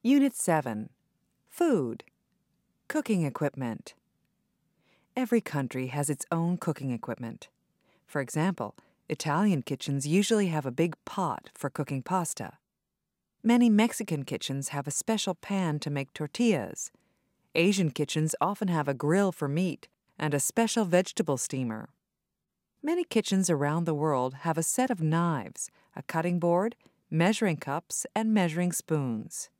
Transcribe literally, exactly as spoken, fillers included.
Unit seven. Food. Cooking equipment. Every country has its own cooking equipment. For example, Italian kitchens usually have a big pot for cooking pasta. Many Mexican kitchens have a special pan to make tortillas. Asian kitchens often have a grill for meat and a special vegetable steamer. Many kitchens around the world have a set of knives, a cutting board, measuring cups, and measuring spoons.